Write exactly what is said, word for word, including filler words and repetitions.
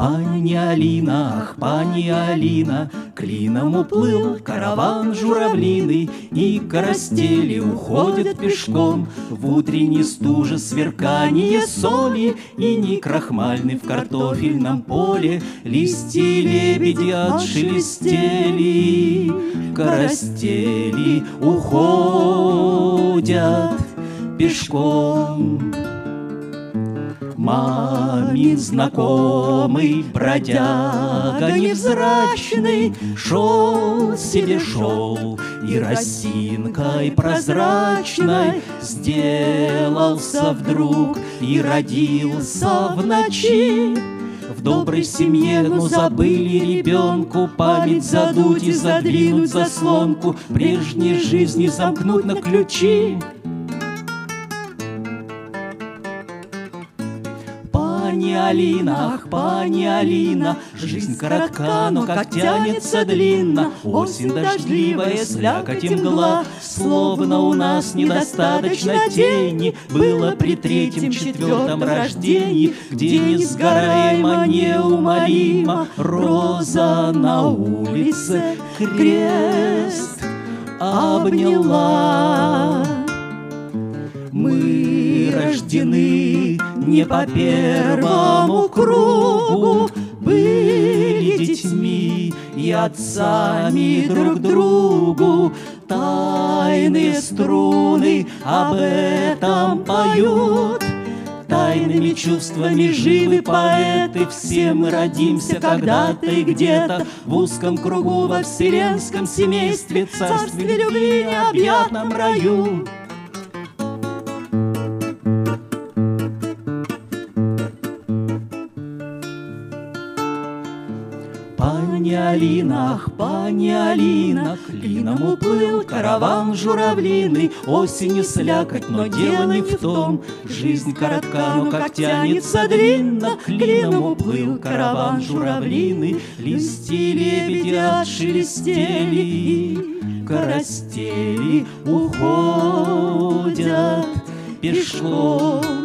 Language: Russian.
Пани Алина, ах, пани Алина, клином уплыл караван журавлиный, и карастели уходят пешком в утренней стуже сверканье соли, и не крахмальный в картофельном поле листья лебеди отшелестели. Карастели уходят пешком. Мамин знакомый бродяга невзрачный шел себе шел, и росинкой прозрачной сделался вдруг и родился в ночи. В доброй семье, но забыли ребенку память задуть и задвинуть заслонку, прежней жизни замкнуть на ключи. Пани Алина, ах, пани Алина, жизнь коротка, но как тянется длинно. Осень дождливая, слякоть и мгла, словно у нас недостаточно тени было при третьем, четвертом рождении, где несгораемо, неумолимо роза на улице крест обняла. Мы рождены не по первому кругу, были детьми и отцами друг другу. Тайные струны об этом поют, тайными чувствами живы поэты. Все мы родимся когда-то и где-то в узком кругу во вселенском семействе, царстве любви, необъятном раю. Пани Алина, ах, пани Алина, клином уплыл караван журавлиный. Осенью слякоть, но дело не в том, жизнь коротка, но как тянется длинно. Клином уплыл караван журавлиный, листья лебеди отшелестели, карастели уходят пешком.